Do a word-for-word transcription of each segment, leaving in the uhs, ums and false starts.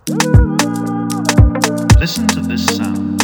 Listen to this sound.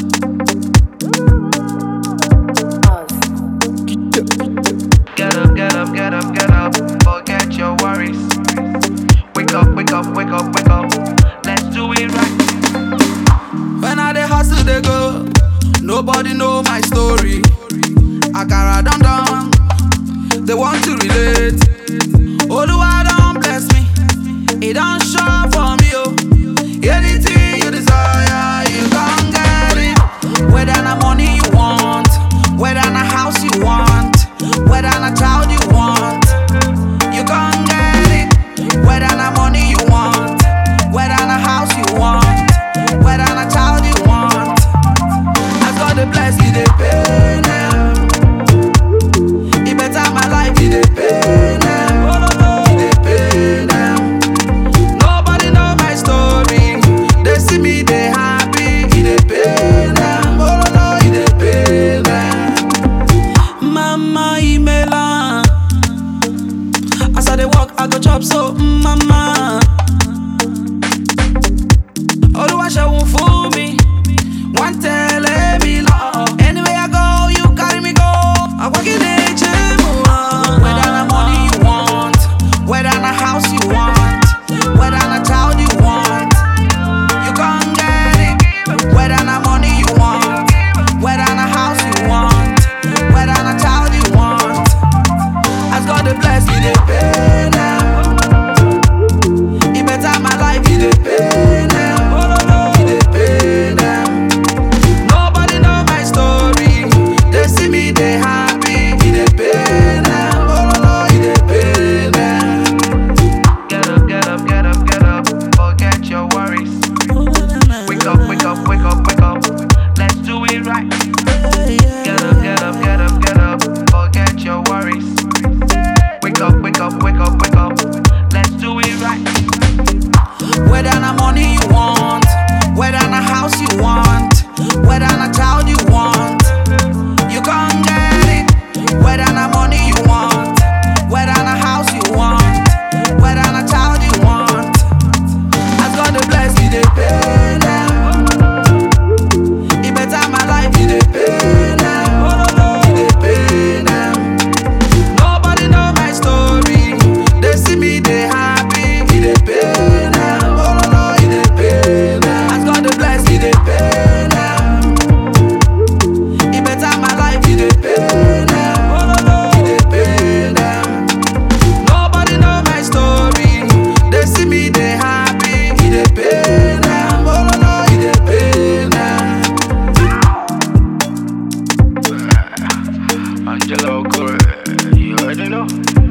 Get up, get up, get up, get up. Forget your worries. Wake up, wake up, wake up, wake up. Let's do it right. When I dey hustle, they go. Nobody know my story. Akara dum dum. They want to relate. Oluwa don bless me. It don't show for me, oh. Anything you desire, you gon' get it. Whether na money you want, whether na house you want, whether na child you want, you gon' get it. Whether na money you want, whether na house you want, whether na child you want, as God dey bless you, dey pay now. It better my life, you dey pay now. You dey pay now. Nobody know my story. They see me, they happy. You dey pay now. Oh no, you dey pay now. Mama Imela, as I dey walk, I go chop so mm, mama. Oluwa ṣeun fún mi, wọ́n tẹ̀lé mi lọ. Anywhere I go, you carry me go. Àwọ̀gídé mu hàn. Whether na money you want, whether na house you want, whether na child you want, you gon' get it. Whether na money you want, whether na house you want, whether na child you want, as God dey bless you, dey pay now. It better my life, you dey pay now. You dey pay now. Nobody know my story. They see me, they happy. You dey pay now. Oh no, you dey pay now. Get up, get up, get up, get up. Forget your worries. Wake up, wake up, wake up, wake up. Let's do it right. Get up, get up, get up, get up. Forget your worries. Wake up, wake up, wake up, wake up. Let's do it right. Whether na money you want, whether na house you want, whether na child you want, you gon' get it. Whether na money you want, whether na house you want, whether na child you want, as God dey bless you, dey pay now. It better my life, you dey pay now. You dey pay now. Nobody know my story. They see me, they happy. You dey pay now. Oh no, you dey pay now. As God dey bless you, dey pay now. It better my life, you dey pay now. You dey pay now. Nobody know my story. They see me, they happy. You dey pay now. Oh no, you dey pay now. Angelo Correa, you already know.